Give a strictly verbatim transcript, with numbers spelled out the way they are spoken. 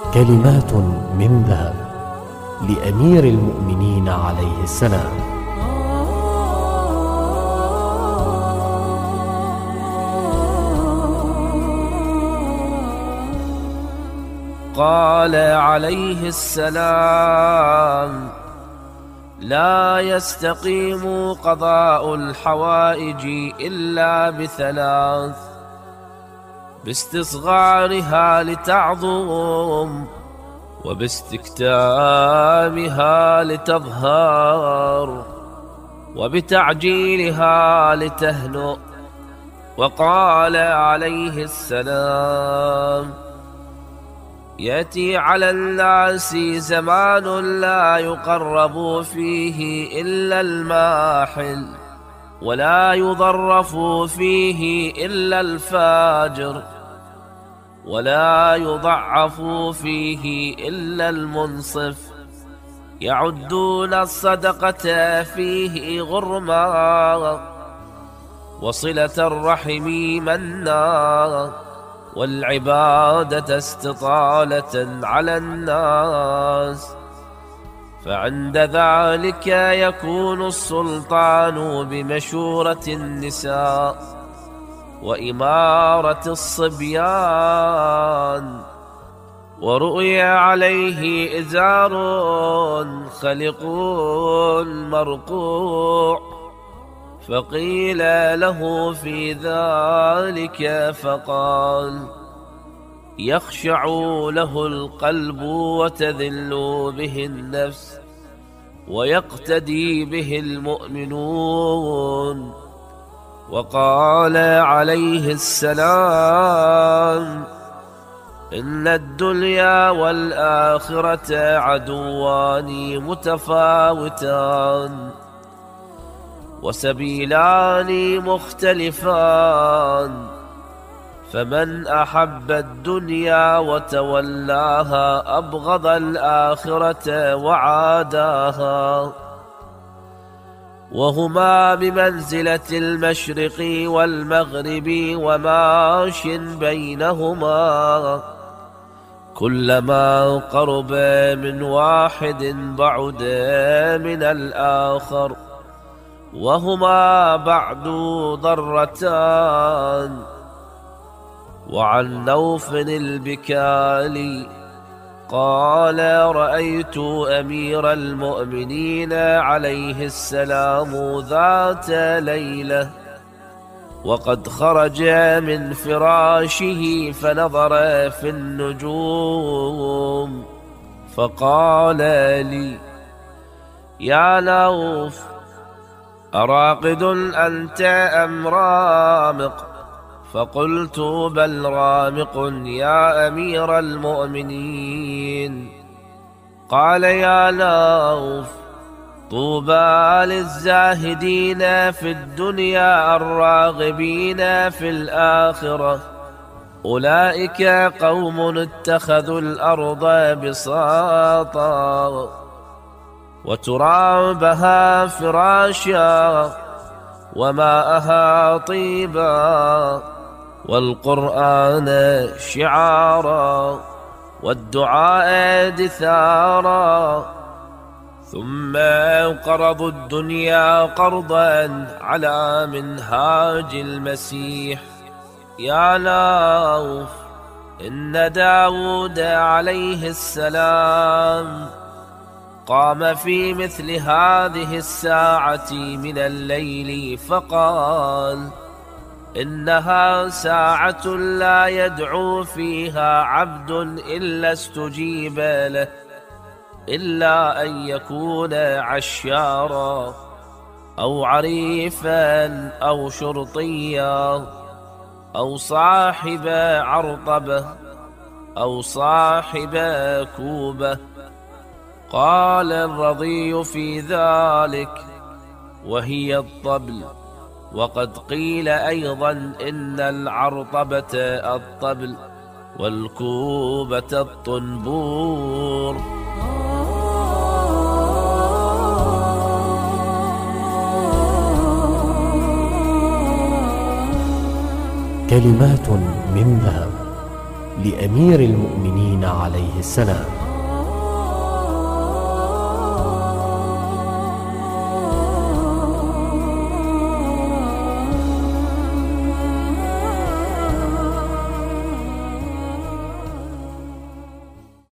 كلمات من ذهب لأمير المؤمنين عليه السلام. قال عليه السلام: لا يستقيم قضاء الحوائج إلا بثلاث: باستصغارها لتعظم، وباستكتامها لتظهر، وبتعجيلها لتهنؤ. وقال عليه السلام: يأتي على الناس زمان لا يقرب فيه إلا الماحل، ولا يضرف فيه إلا الفاجر، ولا يضعف فيه إلا المنصف. يعدون الصدقة فيه غرما، وصلة الرحم منا، والعبادة استطالة على الناس. فعند ذلك يكون السلطان بمشورة النساء، وإمارة الصبيان. ورؤي عليه إزار خلق مرقوع، فقيل له في ذلك فقال: يخشع له القلب وتذل به النفس، ويقتدي به المؤمنون. وقال عليه السلام: إن الدنيا والآخرة عدوان متفاوتان، وسبيلان مختلفان، فمن أحب الدنيا وتولاها أبغض الآخرة وعاداها، وهما بمنزلة المشرق والمغرب وماش بينهما. كلما قرب من واحد بعد من الآخر، وهما بعد ضرتان. وعن نوف البكالي قال: رأيت أمير المؤمنين عليه السلام ذات ليلة، وقد خرج من فراشه فنظر في النجوم، فقال لي: يا نوف، أراقد أنت أم رامق؟ فقلت: بل رامق يا أمير المؤمنين. قال: يا نوف، طوبى للزاهدين في الدنيا الراغبين في الآخرة، أولئك قوم اتخذوا الأرض بساطا، وترابها فراشا، وماءها طيبا، والقرآن شعارا، والدعاء دثارا. ثم قرضوا الدنيا قرضا على منهاج المسيح. يا نوف، إن داود عليه السلام قام في مثل هذه الساعة من الليل فقال: إنها ساعة لا يدعو فيها عبد إلا استجيب له، إلا أن يكون عشارا، أو عريفا، أو شرطيا، أو صاحب عرطبة، أو صاحب كوبة. قال الرضي في ذلك: وهي الطبل. وقد قيل أيضا إن العرطبة الطبل، والكوبة الطنبور. كلمات من ذهب لأمير المؤمنين عليه السلام.